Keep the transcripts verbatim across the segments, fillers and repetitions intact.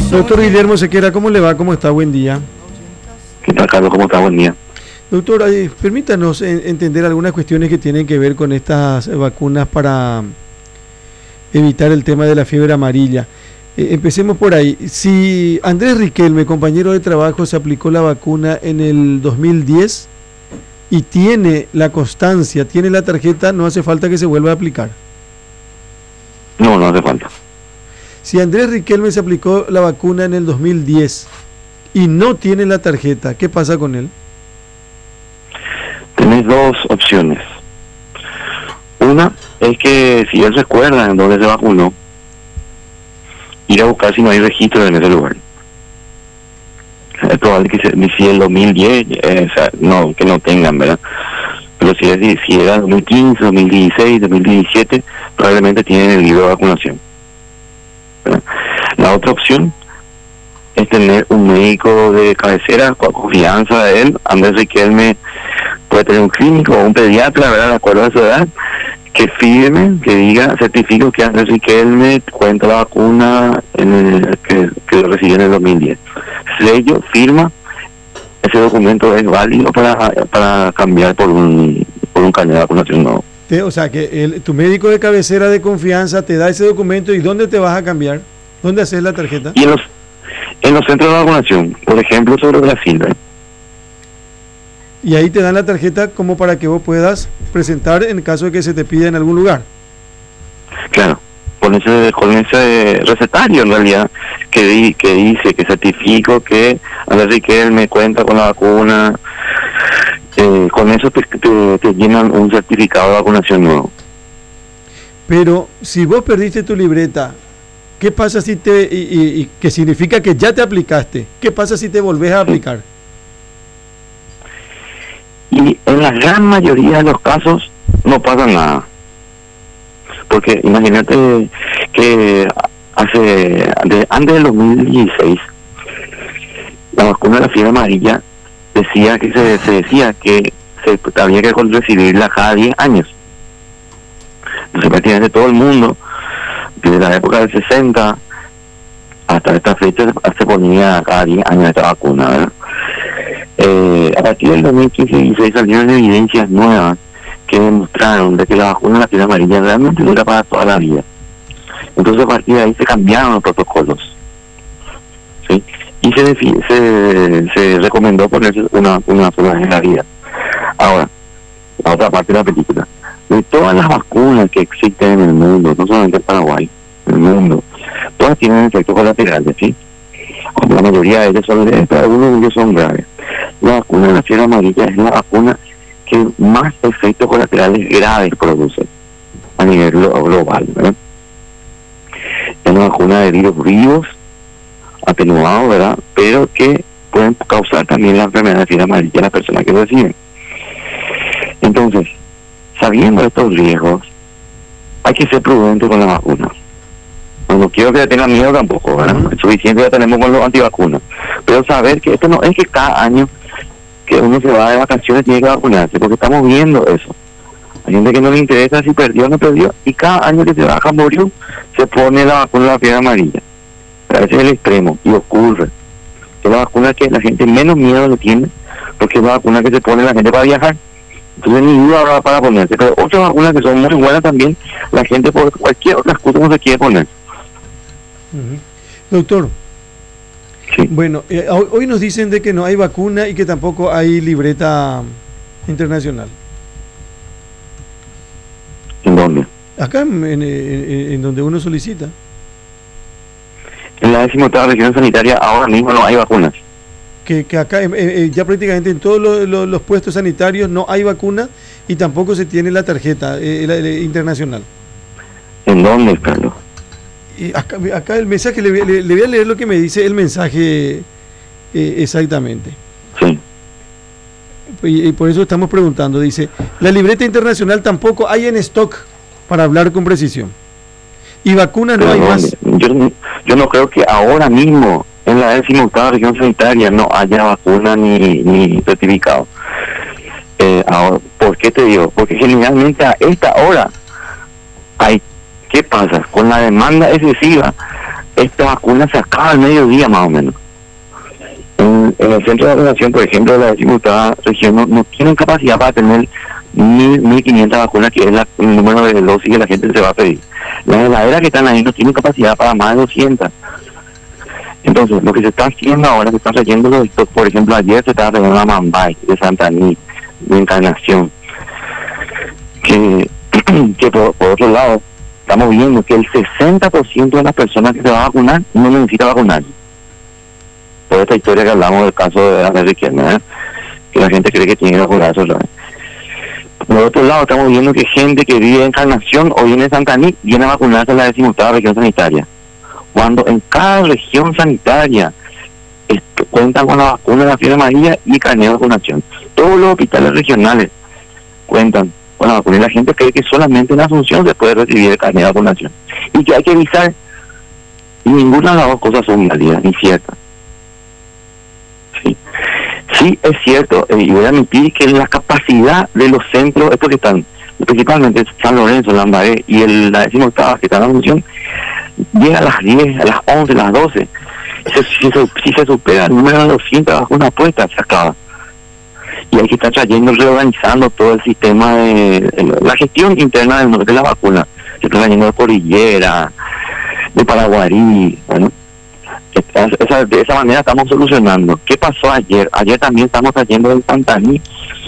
Doctor Guillermo Sequera, ¿cómo le va? ¿Cómo está? Buen día. ¿Qué tal, Carlos? ¿Cómo está? Buen día. Doctor, eh, permítanos en, entender algunas cuestiones que tienen que ver con estas vacunas para evitar el tema de la fiebre amarilla. Eh, empecemos por ahí. Si Andrés Riquelme, compañero de trabajo, se aplicó la vacuna en el dos mil diez y tiene la constancia, tiene la tarjeta, no hace falta que se vuelva a aplicar. No, no hace falta. Si Andrés Riquelme se aplicó la vacuna en el dos mil diez y no tiene la tarjeta, ¿qué pasa con él? Tenés dos opciones. Una es que si él recuerda en dónde se vacunó, ir a buscar si no hay registro en ese lugar. Es probable que se, si el dos mil diez, eh, o sea, no, que no tengan, ¿verdad? Pero si, es, si era dos mil quince, dos mil dieciséis, dos mil diecisiete, probablemente tienen el libro de vacunación. ¿Verdad? La otra opción es tener un médico de cabecera con confianza de él. Andrés Riquelme puede tener un clínico o un pediatra, ¿verdad?, de acuerdo a su edad, que firme, que diga, certifico que Andrés Riquelme cuenta la vacuna en el, que, que lo recibió en el dos mil diez. Sello, firma, ese documento es válido para, para cambiar por un, por un carnet de vacunación nuevo. Te, o sea, que el, tu médico de cabecera de confianza te da ese documento. ¿Y dónde te vas a cambiar? ¿Dónde haces la tarjeta? Y en los, en los centros de vacunación, por ejemplo, sobre Brasil, ¿eh? Y ahí te dan la tarjeta como para que vos puedas presentar en caso de que se te pida en algún lugar. Claro, con ese, con ese recetario en realidad que, di, que dice, que certifico que Andrés Riquelme cuenta con la vacuna, eh, con eso te, te, te llenan un certificado de vacunación nuevo. Pero si vos perdiste tu libreta, ¿qué pasa si te, y, y, y que significa que ya te aplicaste? ¿Qué pasa si te volvés a aplicar? Y en la gran mayoría de los casos no pasa nada. Porque imagínate que hace de, antes del dos mil dieciséis la vacuna de la fiebre amarilla decía que se, se decía que se había que recibirla cada diez años. Entonces prácticamente todo el mundo, desde la época del sesenta hasta esta fecha, se ponía cada diez años esta vacuna, ¿verdad? Eh, a partir del dos mil quince y dieciséis salieron evidencias nuevas que demostraron de que la vacuna de la fiebre amarilla realmente dura para toda la vida. Entonces a partir de ahí se cambiaron los protocolos, ¿sí? Y se, se, se recomendó ponerse una, una vacuna en la vida. Ahora, la otra parte de la película, de todas las vacunas que existen en el mundo, no solamente en Paraguay, en el mundo, todas tienen efectos colaterales, ¿sí? La mayoría de ellos son leves, pero algunos de ellos son graves. La vacuna de la fiebre amarilla es la vacuna que más efectos colaterales graves produce a nivel global, ¿verdad? Es una vacuna de virus vivos, atenuados, ¿verdad?, pero que pueden causar también la enfermedad de fiebre amarilla a las personas que lo reciben. Entonces, sabiendo estos riesgos, hay que ser prudente con la vacuna. No quiero que tengan miedo tampoco, ¿verdad? Es suficiente ya tenemos con los antivacunas. Pero saber que esto no es que cada año que uno se va de vacaciones tiene que vacunarse, porque estamos viendo eso. Hay gente que no le interesa si perdió o no perdió, y cada año que se va a Camboriú se pone la vacuna de la fiebre amarilla. Pero ese es el extremo, y ocurre. Es la vacuna que la gente menos miedo le tiene, porque es la vacuna que se pone la gente para viajar. Entonces ni duda habrá para ponerse. Pero otras vacunas que son muy buenas también, la gente por cualquier otra excusa no se quiere poner. Uh-huh. Doctor, sí. Bueno, eh, hoy nos dicen de que no hay vacuna y que tampoco hay libreta internacional. ¿En dónde? Acá en, en, en, en donde uno solicita. En la decimoctava región sanitaria ahora mismo no hay vacunas. Que, que acá eh, eh, ya prácticamente en todos lo, lo, los puestos sanitarios no hay vacuna y tampoco se tiene la tarjeta eh, la, la, internacional. ¿En dónde, Carlos? Y acá, acá el mensaje, le, le, le voy a leer lo que me dice el mensaje eh, exactamente. Sí. Y, y por eso estamos preguntando, dice, la libreta internacional tampoco hay en stock, para hablar con precisión. Y vacunas no hay no, más. Yo, yo no creo que ahora mismo en la decimoctava región sanitaria no haya vacuna ni, ni certificado. Eh, ahora, ¿por qué te digo? Porque generalmente a esta hora hay. ¿Qué pasa? Con la demanda excesiva esta vacuna se acaba al mediodía más o menos. En, en el centro de vacunación, por ejemplo, de la decimooctava región, no, no tienen capacidad para tener mil, mil quinientas vacunas, que es la, el número de dosis que la gente se va a pedir. Las heladeras que están ahí no tienen capacidad para más de doscientas. Entonces, lo que se está haciendo ahora, se están trayendo los stocks. Por ejemplo, ayer se estaba trayendo la Mambay de Santa Aní, de Encarnación, que, que por, por otro lado, estamos viendo que el sesenta por ciento de las personas que se va a vacunar no necesita vacunar. Por esta historia que hablamos del caso de la izquierda, ¿eh? Que la gente cree que tiene que vacunarse otra vez. Por otro lado, estamos viendo que gente que vive en Encarnación o viene de Santa Aní viene a vacunarse en la decimoctava región sanitaria. Cuando en cada región sanitaria esto, cuentan con la vacuna de la fiebre amarilla y carnet de vacunación. Todos los hospitales regionales cuentan con la vacuna y la gente cree que solamente en Asunción se puede recibir el carnet de vacunación. Y que hay que avisar, y ninguna de las dos cosas son válidas ni ciertas. Sí, sí es cierto, eh, y voy a admitir que la capacidad de los centros, estos que están, principalmente San Lorenzo, Lambaré y el, la decimoctava que está en Asunción, llega a las diez, a las once, a las doce. Si, si, si se supera el número de doscientas vacunas puestas, se acaba. Y hay que estar trayendo, reorganizando todo el sistema de, de la gestión interna de, de la vacuna. Se está trayendo de Cordillera, de Paraguarí, bueno. Esa, de esa manera estamos solucionando. ¿Qué pasó ayer? Ayer también estamos trayendo del Santa Aní.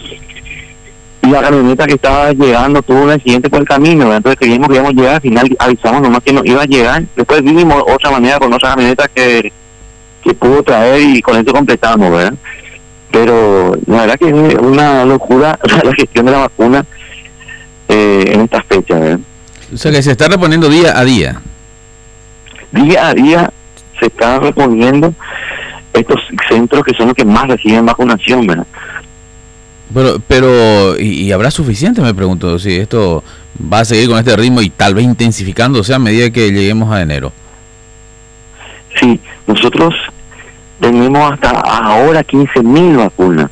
Y la camioneta que estaba llegando tuvo un accidente por el camino, ¿verdad? Entonces creíamos que íbamos a llegar, al final avisamos nomás que no iba a llegar. Después vimos otra manera con otra camioneta que, que pudo traer y con eso completamos, ¿verdad? Pero la verdad que es una locura la gestión de la vacuna eh, en estas fechas, ¿verdad? O sea que se está reponiendo día a día. Día a día se están reponiendo estos centros que son los que más reciben vacunación, ¿verdad? Pero, pero ¿y, y habrá suficiente? Me pregunto, si esto va a seguir con este ritmo y tal vez intensificándose a medida que lleguemos a enero. Sí, nosotros tenemos hasta ahora quince mil vacunas,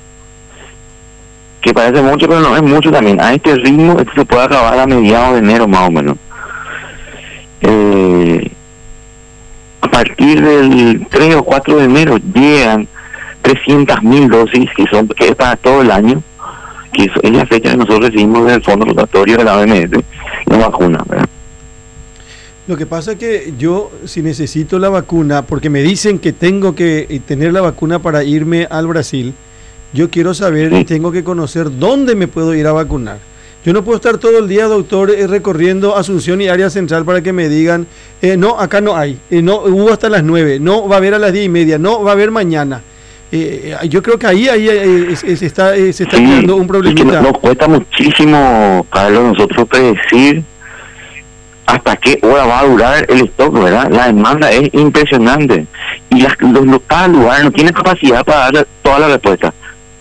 que parece mucho, pero no es mucho también. A este ritmo, esto se puede acabar a mediados de enero más o menos. Eh, a partir del tres o cuatro de enero llegan trescientas mil dosis, que son que es para todo el año, que es la fecha que nosotros recibimos del fondo rotatorio de la O M S, la vacuna, ¿verdad? Lo que pasa es que yo, si necesito la vacuna, porque me dicen que tengo que tener la vacuna para irme al Brasil, yo quiero saber y tengo que conocer dónde me puedo ir a vacunar. Yo no puedo estar todo el día, doctor, eh, recorriendo Asunción y área central para que me digan, eh, no, acá no hay, eh, no hubo hasta las nueve, no va a haber a las diez y media, no va a haber mañana. Eh, yo creo que ahí, ahí eh, se, se está, eh, se está sí, creando un problemita. Nos cuesta muchísimo, Carlos, nosotros predecir hasta qué hora va a durar el stock, ¿verdad? La demanda es impresionante y las, los, los, cada lugar no tiene capacidad para dar toda la respuesta.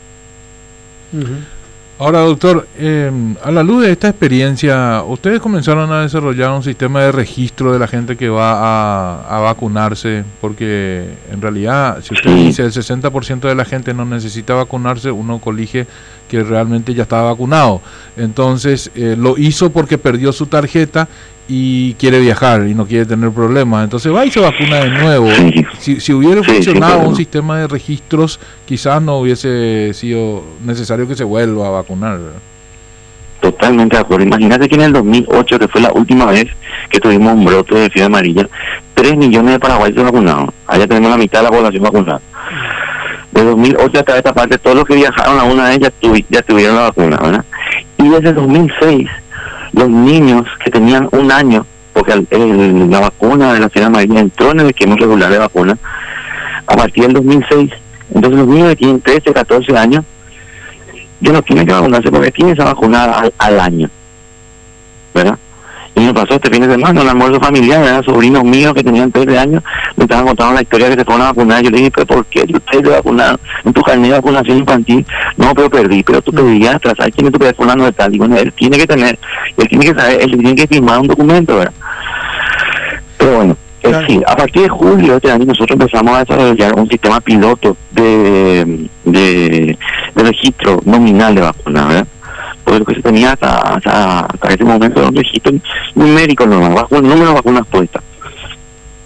Uh-huh. Ahora, doctor, eh, a la luz de esta experiencia, ustedes comenzaron a desarrollar un sistema de registro de la gente que va a, a vacunarse, porque en realidad, si usted sí. dice el sesenta por ciento de la gente no necesita vacunarse, uno colige que realmente ya estaba vacunado. Entonces, eh, lo hizo porque perdió su tarjeta y quiere viajar y no quiere tener problemas, entonces va y se vacuna de nuevo. Si, si hubiera sí, funcionado sí, un sistema de registros, quizás no hubiese sido necesario que se vuelva a vacunar, ¿verdad? Totalmente de acuerdo. Imagínate que en el dos mil ocho, que fue la última vez que tuvimos un brote de fiebre amarilla, tres millones de paraguayos vacunados. Allá tenemos la mitad de la población vacunada. De dos mil ocho hasta esta parte, todos los que viajaron a una de ellas tuvi, ya tuvieron la vacuna, ¿verdad? Y desde dos mil seis, los niños que tenían un año, porque el, el, la vacuna de la fiebre amarilla entró en el esquema regular de vacuna a partir del dos mil seis, entonces los niños que tienen trece, catorce años ya no tienen que vacunarse porque tienen esa vacuna al, al año, ¿verdad? Y me pasó este fin de semana un almuerzo familiar, ¿verdad? Sobrinos míos que tenían trece años me estaban contando la historia que se fueron a vacunar. Yo le dije, ¿pero por qué ustedes se vacunaron en tu carnet de vacunación infantil? No, pero perdí, pero tu pediatra, ¿sabes quién es tu pediatra de tal? Y bueno, él tiene que tener, él tiene que saber, él tiene que firmar un documento, ¿verdad? Pero bueno, es decir, sí, a partir de julio de este año nosotros empezamos a desarrollar un sistema piloto de, de, de registro nominal de vacunas, ¿verdad? Porque lo que se tenía hasta, hasta, hasta ese momento era un registro numérico normal, bajo el número de vacunas puestas.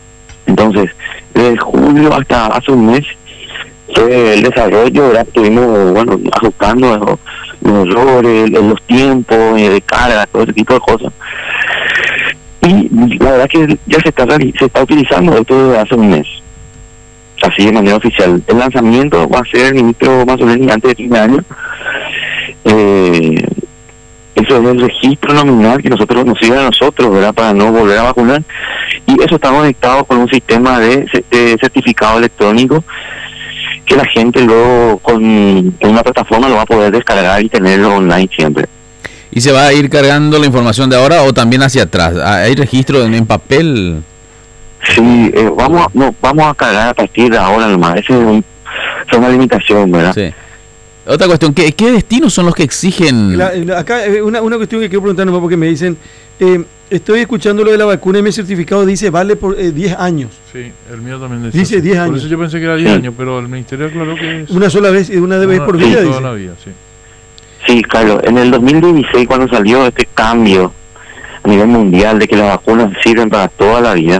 Entonces, desde julio hasta hace un mes, fue el desarrollo, ¿verdad? Estuvimos, bueno, ajustando los, los errores, los tiempos eh, de carga, todo ese tipo de cosas. Y la verdad que ya se está, se está utilizando esto desde hace un mes, así de manera oficial. El lanzamiento va a ser el ministro Mazzoleni antes de fin de año. Eh, eso es el registro nominal que nosotros nos sirve a nosotros, ¿verdad? Para no volver a vacunar. Y eso está conectado con un sistema de, de certificado electrónico que la gente luego con, con una plataforma lo va a poder descargar y tenerlo online siempre. ¿Y se va a ir cargando la información de ahora o también hacia atrás? ¿Hay registro en, en papel? Sí, eh, vamos, a, no, vamos a cargar a partir de ahora nomás. Esa es, un, es una limitación, ¿verdad? Sí. Otra cuestión, ¿qué, qué destinos son los que exigen? La, la, acá una, una cuestión que quiero preguntar nomás porque me dicen, eh, estoy escuchando lo de la vacuna y mi certificado dice vale por eh, diez años. Sí, el mío también decía. Dice diez años. Por eso yo pensé que era diez sí. años, pero el ministerio aclaró que es... Una sola vez y una vez por vida, toda dice. la vida, sí. Sí, Carlos, en el dos mil dieciséis cuando salió este cambio a nivel mundial de que las vacunas sirven para toda la vida,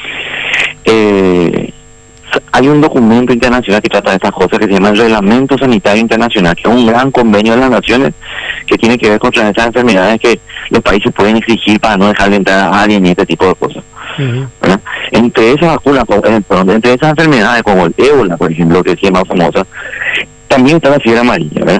eh, hay un documento internacional que trata de estas cosas que se llama el Reglamento Sanitario Internacional, que es un gran convenio de las naciones que tiene que ver contra estas enfermedades que los países pueden exigir para no dejarle entrar a alguien y este tipo de cosas. Uh-huh. ¿Verdad? Entre esas vacunas, perdón, entre esas enfermedades como el ébola, por ejemplo, que es más famosa, también está la fiebre amarilla, ¿verdad?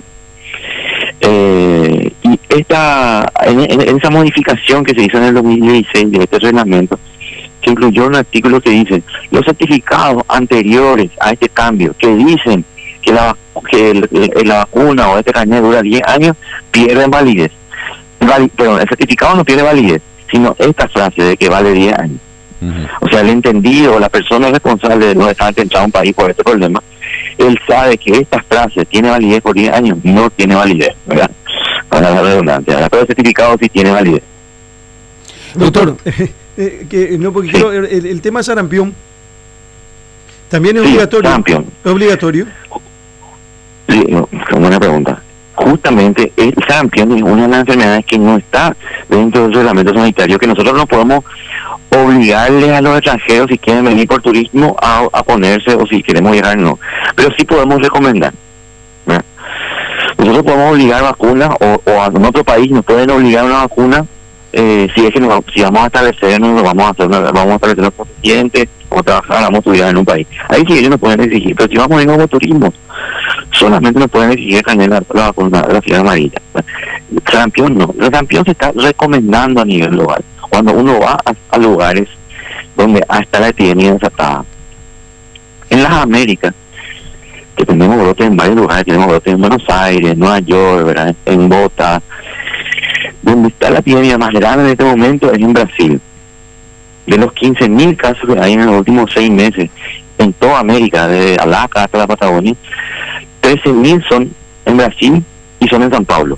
Eh, y esta en, en, en esa modificación que se hizo en el dos mil dieciséis de este reglamento, se incluyó un artículo que dice los certificados anteriores a este cambio que dicen que la, que el, el, la vacuna o este carnet dura diez años pierden validez. Vali, perdón, el certificado no pierde validez, sino esta frase de que vale diez años. Uh-huh. O sea, el entendido, la persona responsable de no dejar de entrar a un país por este problema, él sabe que esta frase tiene validez por diez años, no tiene validez, ¿verdad? Para la redundancia, ¿verdad? Pero el certificado sí tiene validez. Doctor, eh, que no porque sí. quiero, el, el tema sarampión también es sí, obligatorio. Sarampión. ¿Es obligatorio? Sí, no, buena pregunta. Justamente el sarampión es una de las enfermedades que no está dentro del reglamento sanitario, que nosotros no podemos obligarle a los extranjeros si quieren venir por turismo a, a ponerse o si queremos llegar no, pero sí podemos recomendar, ¿verdad? Nosotros podemos obligar vacunas o, o a en otro país nos pueden obligar una vacuna eh, si es que nos, si vamos a establecernos, nos vamos a hacer una, vamos a establecernos como clientes o trabajar, vamos a estudiar en un país, ahí sí ellos nos pueden exigir, pero si vamos a ir como turismo solamente nos pueden exigir tener la, la vacuna de la fiebre amarilla. El sarampión no, el sarampión se está recomendando a nivel global cuando uno va a, a lugares donde hasta la epidemia desatada. En las Américas, que tenemos brotes en varios lugares, tenemos brotes en Buenos Aires, en Nueva York, ¿verdad? En Bogotá, donde está la epidemia más grande en este momento es en Brasil. De los quince mil casos que hay en los últimos seis meses en toda América, desde Alaska hasta la Patagonia, trece mil son en Brasil y son en San Paulo.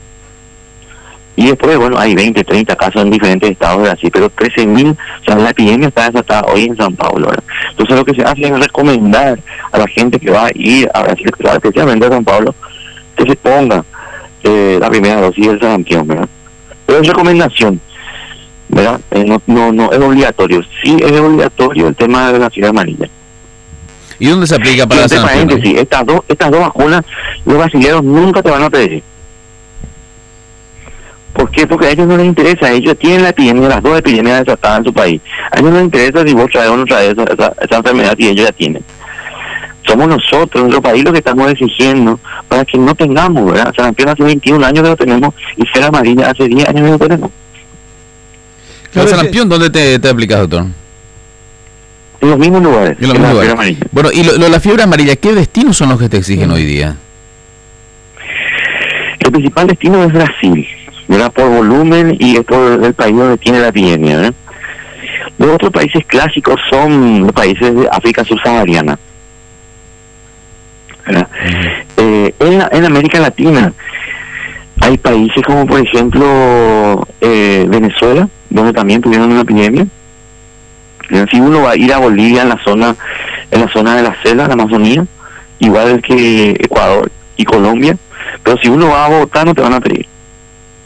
Y después, bueno, hay veinte, treinta casos en diferentes estados de Brasil, pero trece mil, o sea, la epidemia está desatada hoy en San Paulo, ¿verdad? Entonces lo que se hace es recomendar a la gente que va a ir a Brasil, especialmente a San Paulo, que se ponga eh, la primera dosis del sarampión, ¿verdad? Pero es recomendación, ¿verdad? Eh, no, no, no es obligatorio. Sí es obligatorio el tema de la fiebre amarilla. ¿Y dónde se aplica para la sarampión? Sí, estas dos, estas dos vacunas, los brasileños nunca te van a pedir. ¿Por qué? Porque a ellos no les interesa, ellos tienen la epidemia, las dos epidemias desatadas en su país. A ellos no les interesa si vos traes o no traes esa, esa, esa enfermedad y ellos ya tienen. Somos nosotros, nuestro país, lo que estamos exigiendo para que no tengamos, ¿verdad? Sarampión hace veintiún años que lo tenemos y fiebre amarilla hace diez años que lo tenemos. ¿El sarampión dónde te, te aplicas, doctor? En los mismos lugares. En los mismos lugares. Bueno, y lo, lo, la fiebre amarilla, ¿qué destinos son los que te exigen mm. hoy día? El principal destino es Brasil, ¿verdad? Por volumen y es por el país donde tiene la epidemia, ¿verdad? Los otros países clásicos son los países de África subsahariana, ¿verdad? Uh-huh. eh, en, en América Latina hay países como por ejemplo eh, Venezuela, donde también tuvieron una epidemia. Si uno va a ir a Bolivia en la zona en la zona de la selva, la Amazonía, igual que Ecuador y Colombia, pero si uno va a Bogotá no te van a pedir.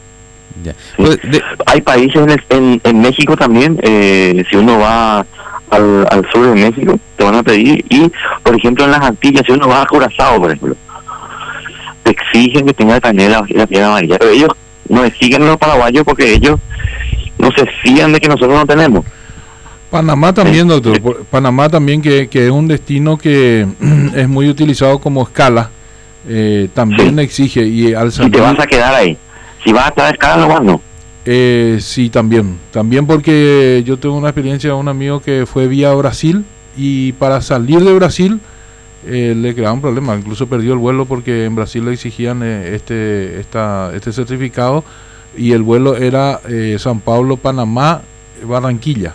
Ya. ¿Sí? Pues de... Hay países en, el, en, en México también, eh, si uno va a, al, al sur de México, te van a pedir. Y, por ejemplo, en las Antillas, si uno va a Curazao, por ejemplo, te exigen que tenga también la, la fiebre amarilla. Pero ellos no exigen a los paraguayos porque ellos no se fían de que nosotros no tenemos. Panamá también, doctor. Por- Panamá también, que, que es un destino que es muy utilizado como escala, eh, también Sí. exige. Y al Si salir, te vas a quedar ahí. Si vas a estar de escala, nomás no. eh, sí, también. También porque yo tengo una experiencia de un amigo que fue vía Brasil y para salir de Brasil eh, le creaba un problema. Incluso perdió el vuelo porque en Brasil le exigían eh, este, esta, este certificado y el vuelo era eh, San Pablo, Panamá, Barranquilla.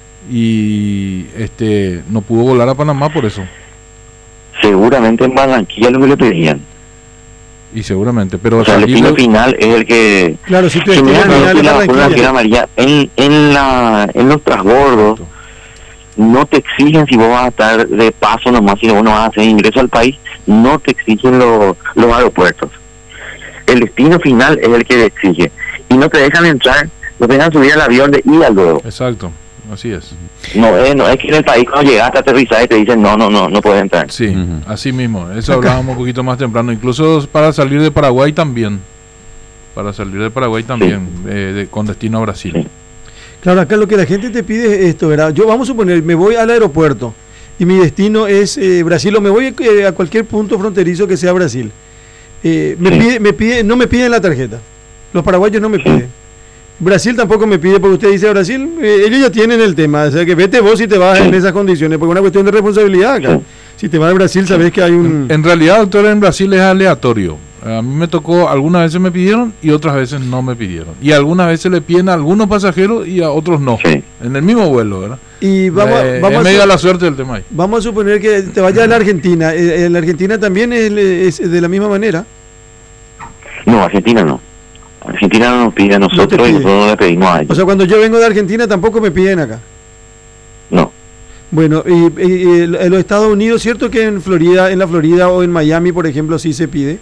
Y este no pudo volar a Panamá por eso. Seguramente en Barranquilla es lo que le pedían. Y seguramente, pero O sea, el salir destino de- final es el que... Claro, si tu destino Generalmente final es la vacuna de la fiebre Barranquilla. amarilla en, en, la, en los transbordos no te exigen si vos vas a estar de paso nomás, si vos no vas a hacer ingreso al país, no te exigen los, los aeropuertos. El destino final es el que te exige. Y no te dejan entrar, no te dejan subir al avión de ida luego. Exacto, así es. No es, no es que en el país cuando llegaste a aterrizar y te dicen no, no, no, no puedes entrar. Sí, Ujú. así mismo. Eso hablábamos un poquito más temprano. Incluso para salir de Paraguay también. Para salir de Paraguay también, eh, de- con destino a Brasil. Sí. Claro, acá lo que la gente te pide es esto, ¿verdad? Yo, vamos a suponer, me voy al aeropuerto y mi destino es eh, Brasil, o me voy eh, a cualquier punto fronterizo que sea Brasil. Eh, me Sí. pide, me pide, no me piden la tarjeta. Los paraguayos no me piden. Brasil tampoco me pide, porque usted dice Brasil, eh, ellos ya tienen el tema, o sea que vete vos si te vas Sí. en esas condiciones, porque es una cuestión de responsabilidad acá. Sí. Si te vas a Brasil, sabes que hay un... En realidad, doctor, en Brasil es aleatorio. A mí me tocó, algunas veces me pidieron y otras veces no me pidieron. Y algunas veces le piden a algunos pasajeros y a otros no. Sí. En el mismo vuelo, ¿verdad? Y vamos, a- Eh, vamos, es a, medio su- a la suerte del tema ahí. vamos a suponer que te vayas a la Argentina. Eh, en la Argentina también es, es de la misma manera. No, Argentina no. Argentina no nos pide a nosotros pide. y nosotros no le pedimos a ellos. O sea, cuando yo vengo de Argentina tampoco me piden acá. No. Bueno, y, y- y en los Estados Unidos, ¿cierto que en Florida, en la Florida o en Miami, por ejemplo, sí se pide?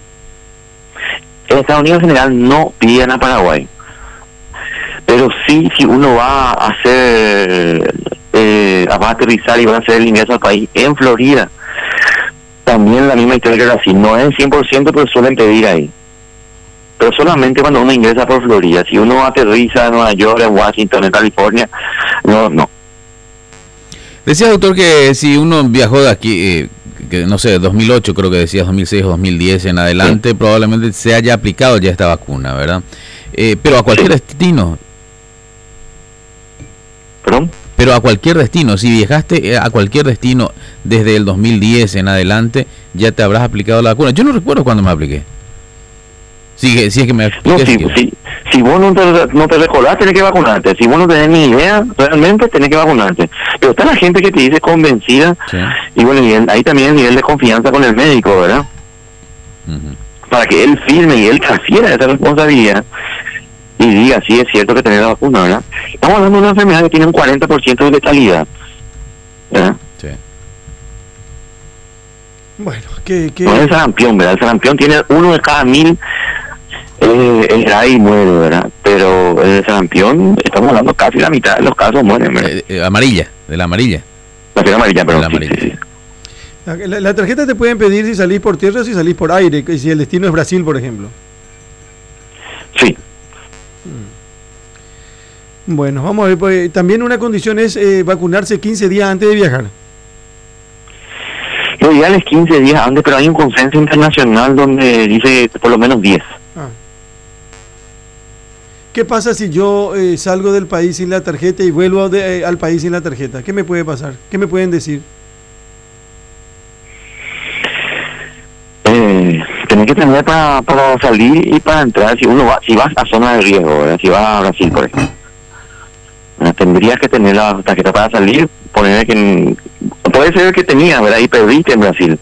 En Estados Unidos en general no piden a Paraguay. Pero sí, si uno va a hacer, eh, va a aterrizar y va a hacer el ingreso al país en Florida, también la misma historia que Brasil. No es cien por ciento, pero suelen pedir ahí. Pero solamente cuando uno ingresa por Florida. Si uno aterriza en Nueva York, en Washington, en California, no, no. Decía, doctor, que si uno viajó de aquí, eh, que no sé, dos mil ocho creo que decías, dos mil seis o dos mil diez en adelante, Sí. probablemente se haya aplicado ya esta vacuna, ¿verdad? Eh, pero a cualquier Sí. destino, ¿Perdón? pero a cualquier destino, si viajaste eh, a cualquier destino desde el dos mil diez en adelante, ya te habrás aplicado la vacuna. Yo no recuerdo cuándo me apliqué. Si, que- si es que me No, apliqué si, siquiera. si, si vos no te, no te recordás, tenés que vacunarte. Si vos no tenés ni idea, realmente tenés que vacunarte. Pero está la gente que te dice convencida, Sí. y bueno, y el- ahí también el nivel de confianza con el médico, ¿verdad? Ujú. Para que él firme y él transfiera esa responsabilidad y diga, sí, es cierto que tenés la vacuna, ¿verdad? Estamos hablando de una enfermedad que tiene un cuarenta por ciento de letalidad, ¿verdad? Sí. Bueno, que... que No es el sarampión, ¿verdad? El sarampión tiene uno de cada mil, eh, es grave y muere, ¿verdad? Pero el sarampión, estamos hablando casi la mitad de los casos mueren, ¿verdad? Eh, eh, amarilla, de la amarilla. La fiebre amarilla, pero La sí, amarilla. sí, sí. la, la tarjeta te pueden pedir si salís por tierra o si salís por aire, que si el destino es Brasil, por ejemplo. Sí. Bueno, vamos a ver, pues, también una condición es eh, vacunarse quince días antes de viajar. Lo ideal es quince días antes, pero hay un consenso internacional donde dice por lo menos diez. Ah. ¿Qué pasa si yo eh, salgo del país sin la tarjeta y vuelvo de- eh, al país sin la tarjeta? ¿Qué me puede pasar? ¿Qué me pueden decir? Eh, tenés que tener para, para salir y para entrar, si uno va, si vas a zona de riesgo, ¿verdad? Si vas a Brasil, por ejemplo. ¿Verdad? Tendrías que tener la tarjeta para salir, poner que... en- puede ser que tenías, ¿verdad? Y perdiste en Brasil.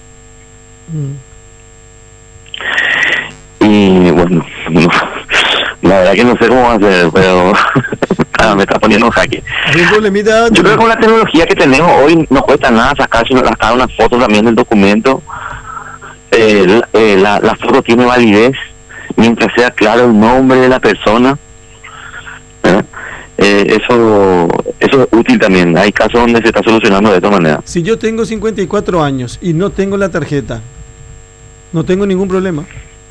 Mm. Y bueno, no, la verdad que no sé cómo hacer, pero ah, me está poniendo en jaque. Hay un problemita. Yo creo que con la tecnología que tenemos hoy no cuesta nada sacar, sino sacar una foto también del documento. Eh, la, eh, la, la foto tiene validez mientras sea claro el nombre de la persona, ¿verdad? eh, eso eso es útil también. Hay casos donde se está solucionando de esta manera. Si yo tengo cincuenta y cuatro años y no tengo la tarjeta, no tengo ningún problema.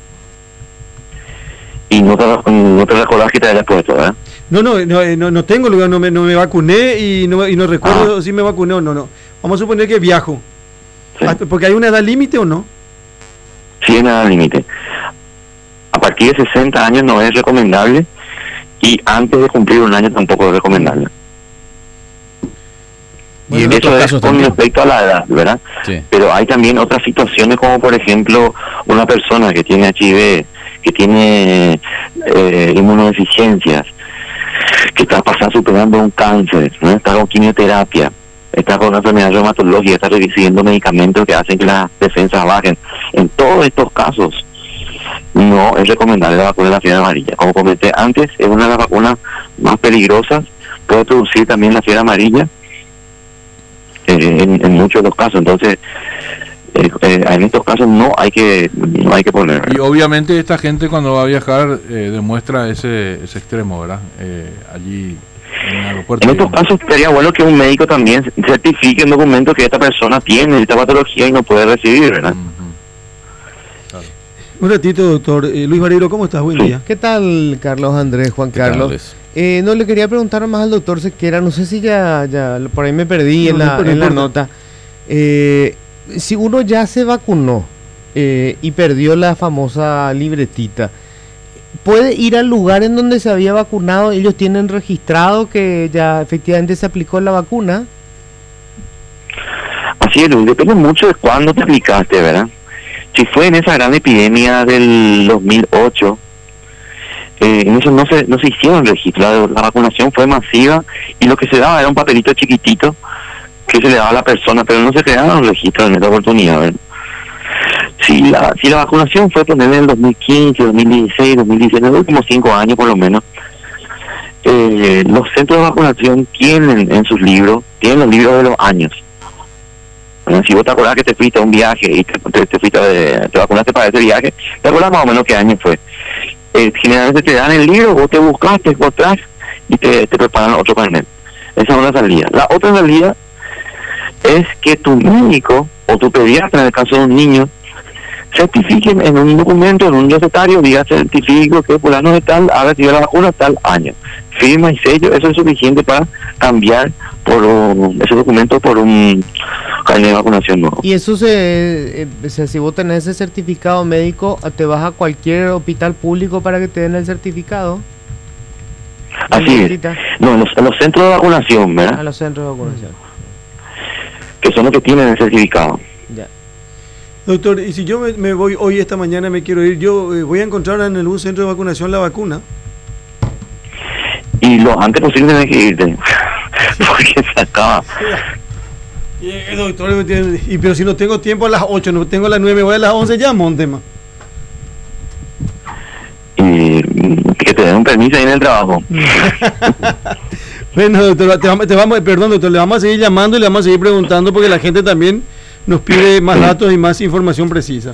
Y no te, no te recordás que te hayas puesto, ¿verdad? No, no, no, no, no tengo lugar, no me, no me vacuné y no, y no recuerdo Ah. si me vacuné o no, no. Vamos a suponer que viajo. Sí. Ah, porque hay una edad límite o no. Sí, hay nada límite. A partir de sesenta años no es recomendable y antes de cumplir un año tampoco es recomendable. Y en Eso otros es casos con también. respecto a la edad, ¿verdad? Sí. Pero hay también otras situaciones como por ejemplo una persona que tiene H I V, que tiene eh, inmunodeficiencias, que está pasando superando un cáncer, ¿no? Está con quimioterapia, está con una enfermedad reumatológica, está recibiendo medicamentos que hacen que las defensas bajen. En todos estos casos no es recomendable la vacuna de la fiebre amarilla. Como comenté antes, es una de las vacunas más peligrosas, puede producir también la fiebre amarilla eh, en, en muchos de los casos. Entonces eh, eh, en estos casos no hay que no hay que poner. Y obviamente esta gente cuando va a viajar eh, demuestra ese, ese extremo, ¿verdad? Eh, allí en el aeropuerto. En estos casos sería bueno que un médico también certifique en documento que esta persona tiene esta patología y no puede recibir, ¿verdad? Ujú. Claro. Un ratito, doctor. Eh, Luis Vareiro, ¿cómo estás? Buen Sí. día. ¿Qué tal, Carlos Andrés, Juan ¿Qué tal, Carlos? Luis? Eh, no, le quería preguntar más al doctor Sequera, no sé si ya, ya por ahí me perdí No, en no la, importa, en no la importa. nota. Eh, si uno ya se vacunó eh, y perdió la famosa libretita, ¿puede ir al lugar en donde se había vacunado? ¿Ellos tienen registrado que ya efectivamente se aplicó la vacuna? Así es, Luis, depende mucho de cuándo te aplicaste, ¿verdad? Si fue en esa gran epidemia del dos mil ocho, eh, en eso no se no se hicieron registros, la, la vacunación fue masiva y lo que se daba era un papelito chiquitito que se le daba a la persona, pero no se crearon registros en esta oportunidad, ¿verdad? Si la, si la vacunación fue poner en el dos mil quince, dos mil dieciséis, dos mil diecinueve, los últimos cinco años por lo menos, eh, los centros de vacunación tienen en sus libros, tienen los libros de los años. Bueno, si vos te acordás que te fuiste a un viaje y te, te, te fuiste de, te vacunaste para ese viaje, ¿te acuerdas más o menos qué año fue? Eh, generalmente te dan el libro, vos te buscas, te encontrás y te, te preparan otro carnet. Esa es una salida. La otra salida es que tu médico o tu pediatra, en el caso de un niño, certifiquen en un documento, en un recetario, diga certifico que fulano de tal ha recibido la vacuna tal año. Firma y sello, eso es suficiente para cambiar por un, ese documento por un carnet de vacunación nuevo. Y eso se, eh, o sea, si vos tenés ese certificado médico, te vas a cualquier hospital público para que te den el certificado. Así es. No, en los, en los centros de vacunación, A ¿verdad? los centros de vacunación. Que son los que tienen el certificado. Ya. Doctor, y si yo me, me voy hoy, esta mañana, me quiero ir, yo eh, voy a encontrar en algún centro de vacunación la vacuna. Y lo antes posible tenés que irte. Porque se acaba. Y, eh, doctor, y, pero si no tengo tiempo a las ocho, no tengo a las nueve, voy a las once, ya monte más. Y mm, que te den un permiso ahí en el trabajo. Bueno, doctor, te vamos, te vamos, perdón, doctor, le vamos a seguir llamando y le vamos a seguir preguntando porque la gente también nos pide más datos y más información precisa.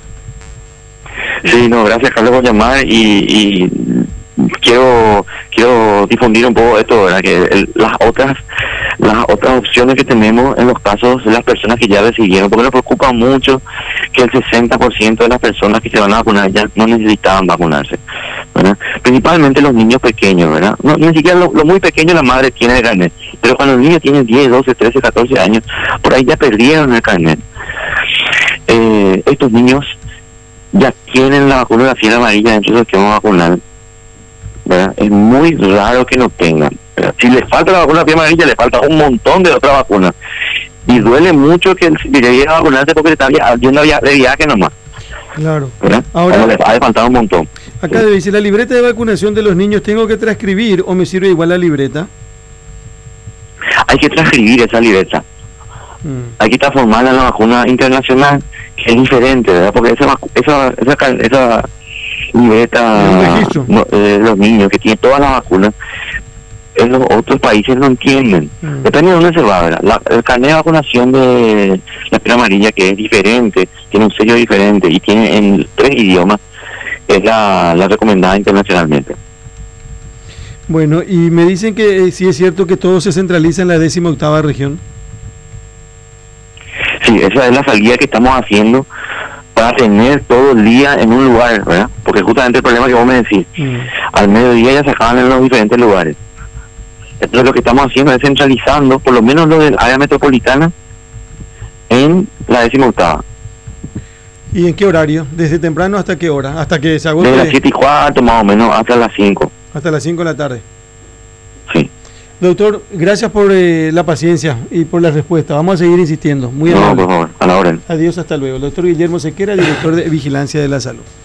Sí, no, gracias Carlos por llamar y, y quiero quiero difundir un poco esto, ¿verdad? Que el, las otras las otras opciones que tenemos en los casos de las personas que ya recibieron, porque nos preocupa mucho que el sesenta por ciento de las personas que se van a vacunar ya no necesitaban vacunarse, ¿verdad? Principalmente los niños pequeños, ¿verdad? No, ni siquiera los lo muy pequeños la madre tiene el carnet, pero cuando el niño tiene diez, doce, trece, catorce años, por ahí ya perdieron el carnet. Eh, estos niños ya tienen la vacuna de la fiebre amarilla dentro de los que vamos a vacunar, ¿verdad? Es muy raro que no tengan, ¿verdad? Si les falta la vacuna de la fiebre amarilla, le falta un montón de otras vacunas. Y duele mucho que debería vacunarse porque está yendo de viaje nomás, Claro. ¿verdad? Ahora- Ahora les ha faltado un montón. Acá debe decir, la libreta de vacunación de los niños, ¿tengo que transcribir o me sirve igual la libreta? Hay que transcribir esa libreta. Mm. Hay que transformarla en la vacuna internacional, que es diferente, ¿verdad? Porque esa vacu- esa esa, cal- esa libreta Es un registro. no, eh, los niños que tienen todas las vacunas, en los otros países no entienden. Mm. Depende de dónde se va, ¿verdad? La, el carnet de vacunación de la fiebre amarilla, que es diferente, tiene un sello diferente y tiene en tres idiomas, es la, la recomendada internacionalmente. Bueno, y me dicen que eh, sí es cierto que todo se centraliza en la décima octava región. Sí, esa es la salida que estamos haciendo para tener todo el día en un lugar, ¿verdad? Porque justamente el problema que vos me decís, Mm. al mediodía ya se acaban en los diferentes lugares. Entonces lo que estamos haciendo es centralizando, por lo menos lo del área metropolitana, en la décima octava. ¿Y en qué horario? ¿Desde temprano hasta qué hora? Hasta que se agote. Desde las siete y cuarto más o menos hasta las cinco. Hasta las cinco de la tarde. Sí. Doctor, gracias por eh, la paciencia y por la respuesta. Vamos a seguir insistiendo. Muy No, amable. por favor, a la orden. Adiós, hasta luego. El doctor Guillermo Sequera, director de Vigilancia de la Salud.